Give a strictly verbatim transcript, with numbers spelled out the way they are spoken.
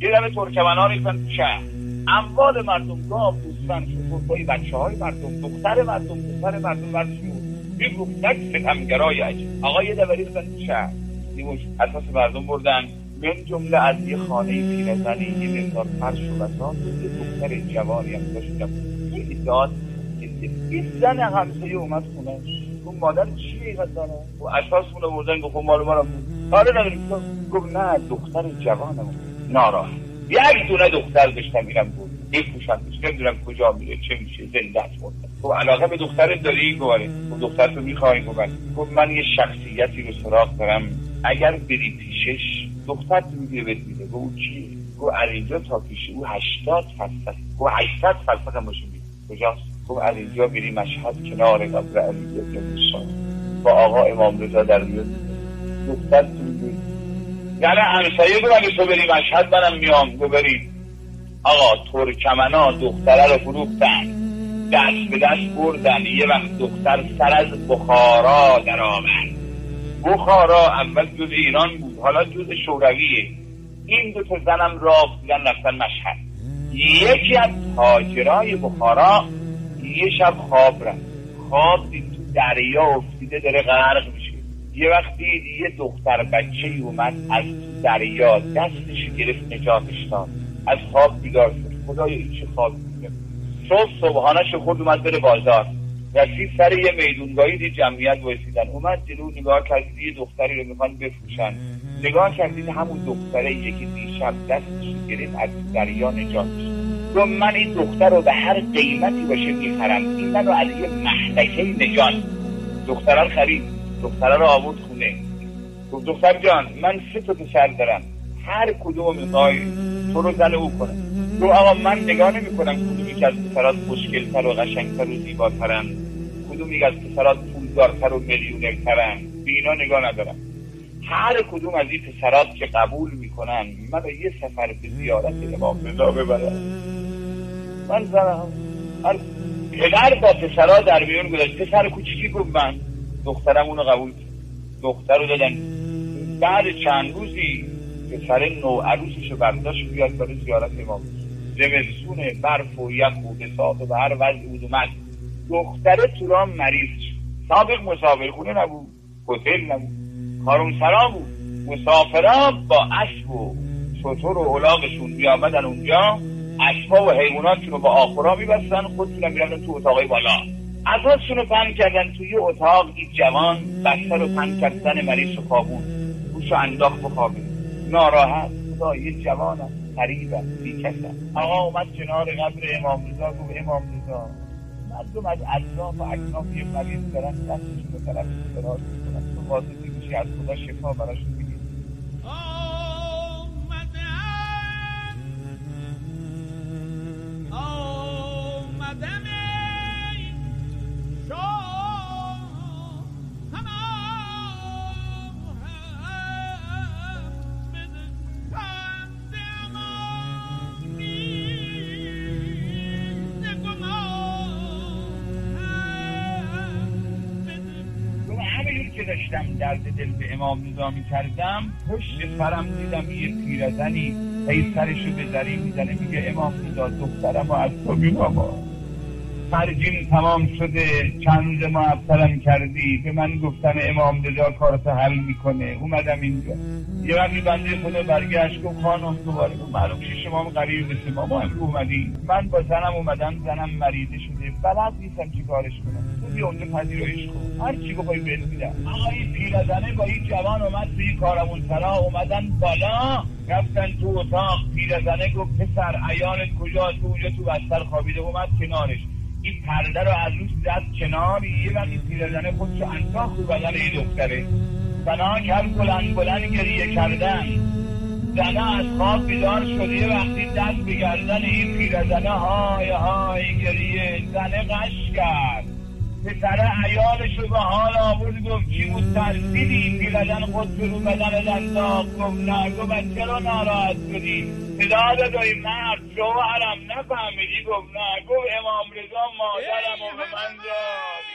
یه دفعه ترکمن‌ها ریختن تو شهر، اموال مردم، گاو، گوسفند، شترهای بچه‌های مردم، دختر مردم، دختر مردم مردم میگفتن ستمگرای عجیب. آقا یه دفعه ریختن تو شهر، نیموش اساس مردم بردن، من جمله از یه خانه پیرزنی یه مقدار فرش و بساط، یه دختر جوانی هم داشتم یه داد یه زن همسایه اومد خونه، گفت مادر چیه اینقدر داره؟ و اساسمون رو بردن، گفت مال ما رو آره نداریم. گفت نه دختر جوانم ناراحت، یک دونه دختر داشتم میرم بود بپوشم، نمیدونم کجا میره چه میشه، زنده است مرده. گفت علاقه به دخترت داری؟ گفت دخترتو میخوای؟ گفت من یه شخصیتی رو سراغ دارم، اگر بری پیشش دخترت میگیره بهت میده. گفت او چیه؟ گفت از اینجا تا پیش او هشتاد فرسخ. گفت هشتصد فرسخ هم باشه میده. کجاست؟ گفت از اینجا میری مشهد کنار قبر علی بن موسی با آقا امام رضا در میاد، دخترت میگیره. یعنی همسایه گفت اگه تو بری مشهد منم میام. گفت برید. آقا ترکمنا دختره رو فروختن، دست به دست بردن. یه وقت دختر سر از بخارا در آمد. بخارا اول جز ایران بود، حالا جز شورویه. این دو تا زنم راه دیدن رفتن مشهد. یکی از تاجرای بخارا یه شب خواب رفت، خواب دید تو دریا افتیده داره غرق میشه. یه وقتی یه دختر بچه‌ای اومد از تو دریا دستش گرفت نجاتش داد. از خواب بیدار شد، خدایا این چه خواب میده. صبح صبحانه‌شو خود اومد بره بازار، رسید سر یه میدونگاهی دید جمعیت وایسیدن، اومد جلو نگاه کرد یه دختری رو میخوان بفروشن. نگاه کردید همون دختره یکی دیشب دستش گرفت از دریا نجاتش. گفت من این دختر رو به هر قیمتی باشه میخرم، این منو از یه مهلکه نجات. دختره رو خرید، دختره رو آورد خونه. گفت دختر جان من سه تا پسر دارم، هر کدوم میخوای تو رو زن او کنم. تو آقا من نگاه نمی کنم کدومی که از پسرات خوشگل‌تر و قشنگتر و زیباترن، کدومی که از پسرات پولدارتر و میلیونرترن، به اینا نگاه ندارم. هر کدوم از این پسرات که قبول میکنن من یه سفر به زیارت امام رضا ببرن. من زنم هر پدر با پسرها در میون گذاشت. پسر کوچیکی گفت من دخترم اونو قبول کرد، دختر رو دادن. بعد چند روزی پسر نو عروسشو برداشت بیاد برای زیارت امام. زمستونه، برف و یخ و بساط و هر وضع بود اومد. دختره تو راه مریض شد. سابق مسافر خونه نبود، هتل نبود، کاروانسرا بود. مسافرها با اسب و شتر و الاغشون میامدن اونجا، اسبا و حیواناتشون رو با آخرا میبستن، خودشون هم میرفتن تو اتاقای بالا. اساسشون رو پهن کردن توی اتاق. این جوان بسته رو پهن کردن مریض و خوابون، روشو انداخت بخوابید. ناراحت خدا یه جوانم قریبم بیکسم. آقا اومد کنار قبر امام رضا، گفت امام رضا مردم از اطراف و اکناف یه مریض دارن دستشون به طرف دراز میکنن، تو واضح میگوشی از خدا شفا براشون بگید. که داشتم درد دل به امام رضا می کردم، پشت سرم دیدم یه پیرزنی هی سرشو به زری میزنه، میگه امام رضا دخترم و از تو میخوام، فرجیم تمام شده، چند معطلم کردی. به من گفتن امام رضا کارتو حل میکنه، اومدم اینجا. یه وقتی بنده خدا برگشت گفت خانم دوباره گفت معلوم شش شما هم قریب مثل ما ما هم اومدیم. من با زنم اومدم، زنم مریضه شده، بلد نیستم چی کارش کنم. تو بیا اونجا پذیرایش کن، هر چی بخوای بهت میدم. آقا این پیرزنه با این جوان اومد توی کاروانسرا، اومدن بالا رفتن تو اتاق. پیرزنه گفت پسر عیالت کجاست؟ تو اونجا تو بستر خوابیده. اومد کنارش، این پرده رو از روش زد کنار. یه وقتی پیرزنه خودشو انداخت رو بدن این دختره، زنها کرد بلند بلند گریه کردن. زنها از خواب بیدار شد، یه وقتی دست به گردن این پیرزنه های های گریه. زنه قش کرد، پسره عیالشو به حال آورد، گفت چی بود ترسیدی؟ پیرزن خودشو رو بدن انداخت. گفت نه. گفت چرا ناراحت شدی؟ صدا دادای مرد شوهرم نفهمیدی؟ گفت نه. گفت امام رضا مادرم و به من داد.